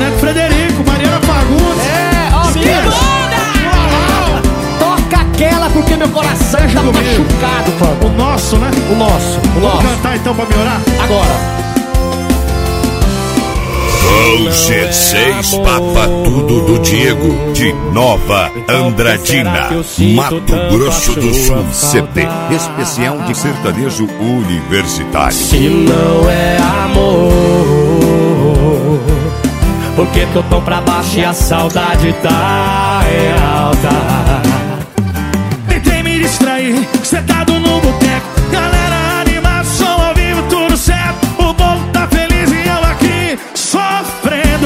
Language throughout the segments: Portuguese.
Neto Frederico, Mariana Fagundes. Toca aquela porque meu coração tá machucado, o nosso, né? O nosso. Vamos cantar então pra melhorar? Agora. Com G6 Papa Tudo do Diego, de Nova Andradina, Mato Grosso do Sul. CD especial de sertanejo universitário. Se não é amor, porque que eu tô pra baixo e a saudade tá alta? Tentei me distrair, sentado no boteco, galera animada, som ao vivo, tudo certo. O povo tá feliz e eu aqui sofrendo.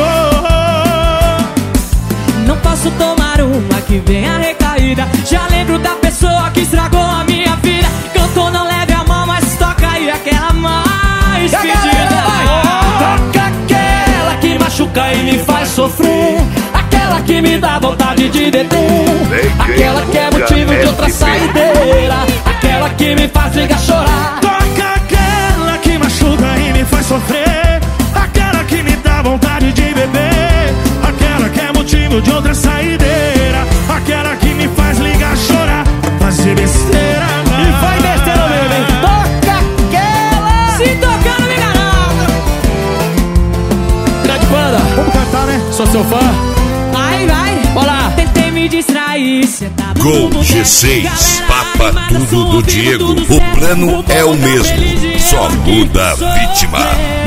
Não posso tomar uma que vem a recaída. Já lembro da pessoa que estragou a minha vida. Cantou, não leve a mão, mas toca aí aquela mais pedida. Toca aquela que machuca e me faz sofrer. Aquela que me dá vontade de beber. Aquela que é motivo de outra saideira. Aquela que me faz ligar chorar. Toca aquela que machuca e me faz sofrer. Aquela que me dá vontade de beber. Aquela que é motivo de outra saideira. Aquela que me faz ligar chorar. Fazer besteira. E vai besteira, bebê. Toca aquela. Se tocar não me engana. Grande banda. Vamos cantar, né? Sou seu fã. Vai. Olá. Tentei me distrair. Com G6 Papa Tudo do Diego, o plano é o mesmo, só muda a vítima.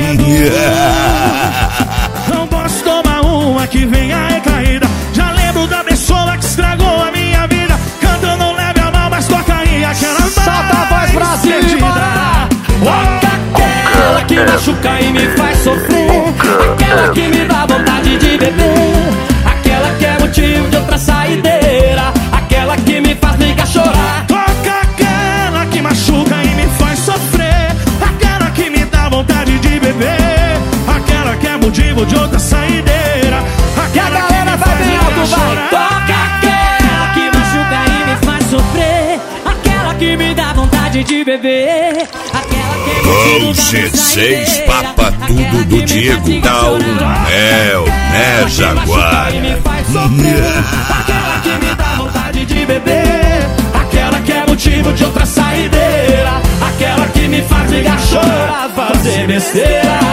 Não posso tomar uma que venha recaída. Já lembro da pessoa que estragou a minha vida. Canta, não leve a mão, mas toca aí aquela mais. Solta a voz pra cima. Toca aquela que machuca e me faz sofrer. Aquela que me dá vontade de beber. Aquela que é motivo de outra saideira. Aquela que me faz ligar chorar. Toca aquela que machuca e me faz sofrer. Aquela que me dá vontade de beber. Aquela que é motivo de outra saideira. Aquela que me faz ligar chorar. Toca aquela que machuca e me faz sofrer. Aquela que me dá vontade de beber. Aquela que é Com motivo de outra G6 saideira. Papa Tudo do Diego, dá um mel, né, Jaguar? Aquela que me dá vontade de beber. Aquela que é motivo de outra saideira. Aquela que me faz ligar chorar. Fazer besteira.